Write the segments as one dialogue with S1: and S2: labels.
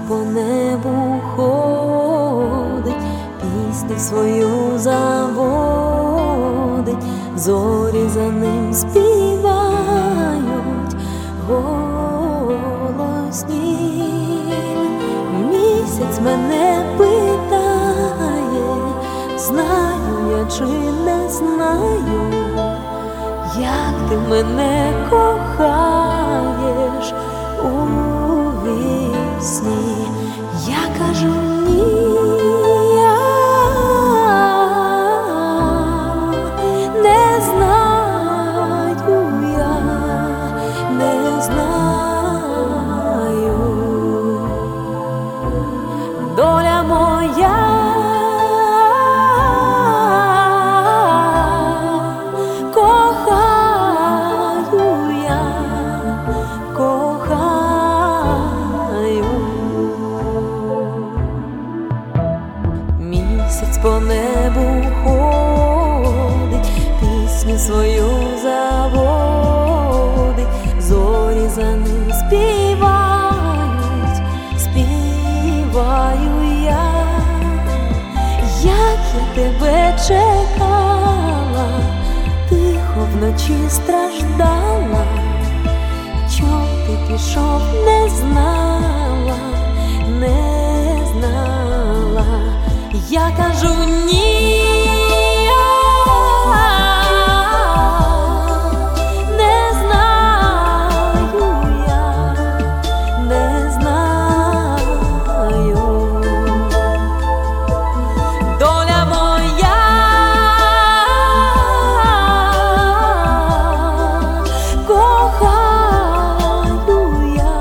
S1: по небу ходить, пісню свою заводить, зорі за ним співають голосні. Місяць мене питає, знаю я чи не знаю, як ти мене кохаєш у вісні. Я кажу ні, я не знаю, я не знаю. Доля моя місяць по небу ходить, пісню свою заводить, зорі за ним співають, співаю я. Як я тебе чекала, тихо вночі страждала, чом ти пішов, не знала, не знала. Я кажу ні, не знаю, я не знаю. Доля моя кохаю я,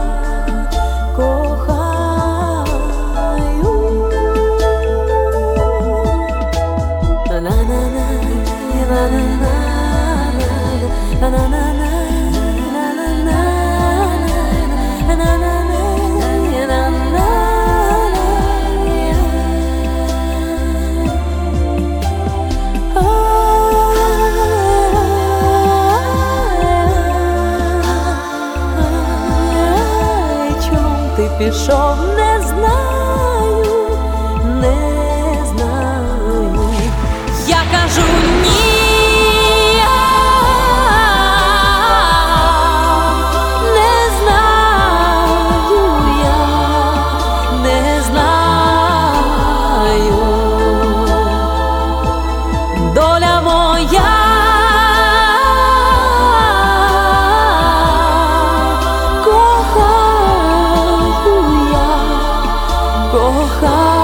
S1: кохаю. Ти пішов, не знаю, не знаю. Я кажу ні, не знаю, я не знаю. Доля моя кохаю.